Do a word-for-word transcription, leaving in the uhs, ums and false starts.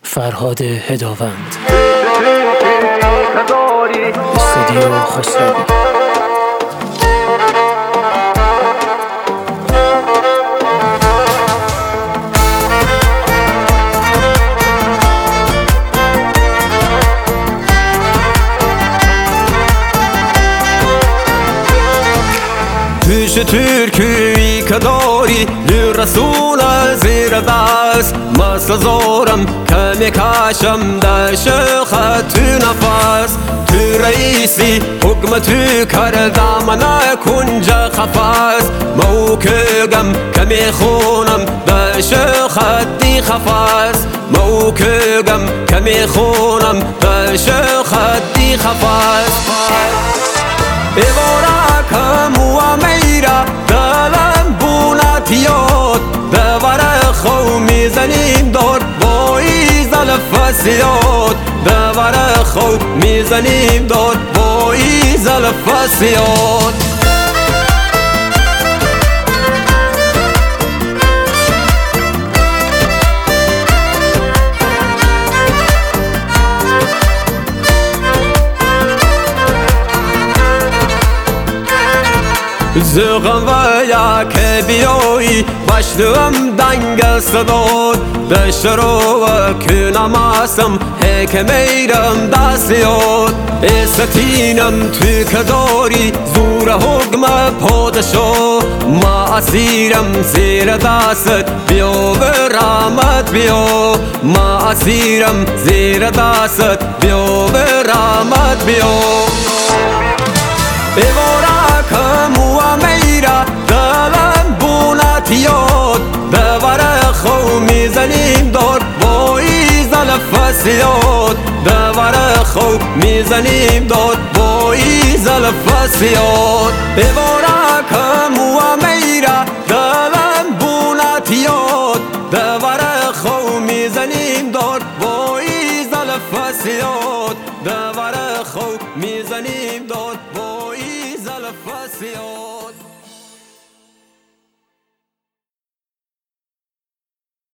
فرهاد هداوند، استودیو خسروی. پیش ترکی که داری لرسول زیر دست مثل زارم که میکشم در شیخ تو نفس تو رئیسی حکم تو کردم نکنج خفص موکگم که میخونم در شیخ دی خفص موکگم که میخونم در شیخ دی خفص ایوارکم و میرا دلم بونتیاد دوار خو میزنیم دار با ایزل فسیاد دوار خو میزنیم دار با ایزل فسیاد زغم و یک بیایی باشدم دنگ صداد دشرو و کنماسم هک میرم دستیاد استینم تو که داری زور حکم پادشاه ما اسیرم زیر دست بیا به رحمت بیا ما اسیرم زیر دست بیا به رحمت بیا ایوارکم و میرا دلم بونتیاد دوار خو میزنیم دار با ایزل فسیاد دوار خو میزنیم دار با ایزل فسیاد ایوارکم و میرا دلم بونتیاد دوار خو میزنیم دار با ایزل فسیاد دوار خو میزنیم دار با ایزل فسیاد